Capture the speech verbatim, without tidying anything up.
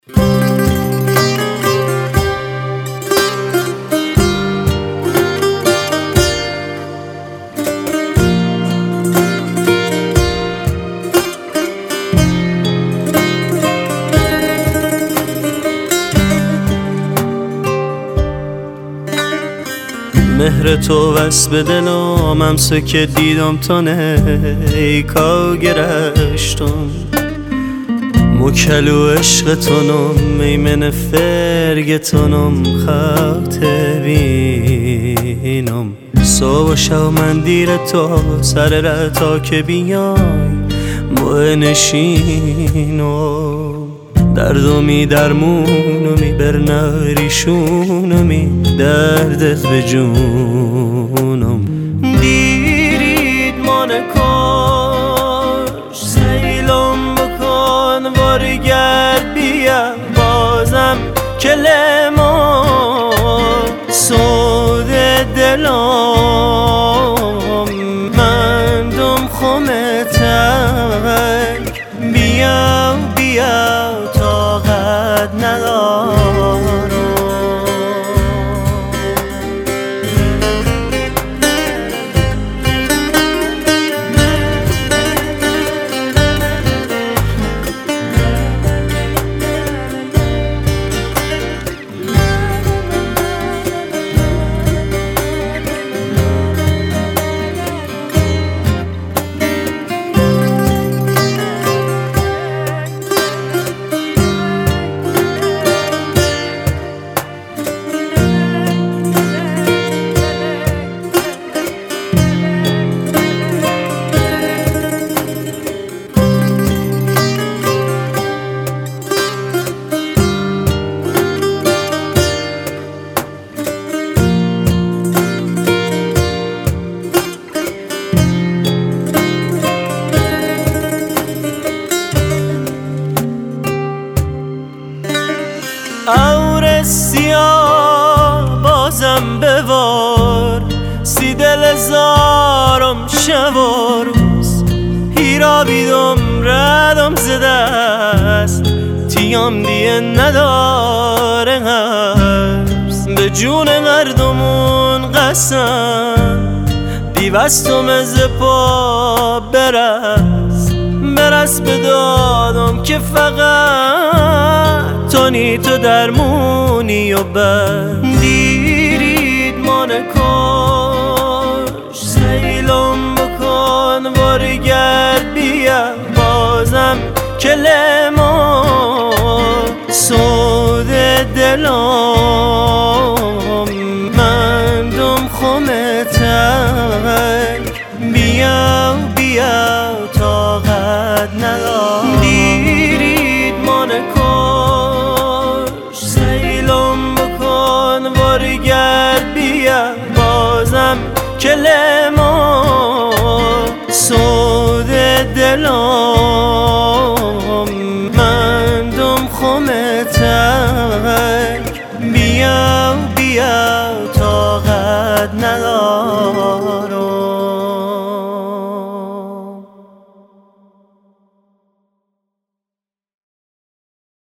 مهر تو بس به دلم امسه که دیدم تانه ای کا گرشتم مکلو عشق تونم ایمن فرگتونم خاطبینم صبح و شو من دیر تو سر رتا که بیای موه نشینم دردمی درمونمی برنریشونمی دردت به جونم دیرید من کش سیلم بکن وارگرد بیا بازم کلمان سود دلم من دم خمتک بیا بیا طاقت ندارم اور سیاه بازم بوار سی دل زارم شواروز هیرا بیدم ردم زدست تیم دیه نداره حبس به جون مردمون قسم دیوستم از پا برس برس به دادم که فقط تونی تو درمونی و بر دیرید من کش سیلم بکن وارگرد بیا بازم کلمان سود دلم من دم خمتک بیا بیا طاقت ندارم دیرید من کش سیلم بکن وارگرد بیا بازم کلمان سود دلم من دم خمتک بیا بیا طاقت ندارم